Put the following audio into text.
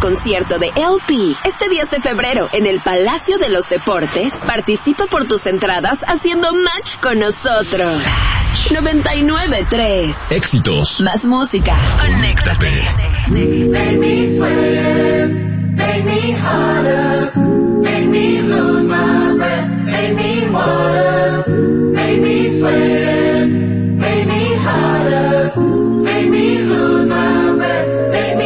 concierto de LP este 10 de febrero en el Palacio de los Deportes, participa por tus entradas haciendo match con nosotros. 99.3 Éxitos. Más música. Conéctate. Make me sweat, make me harder.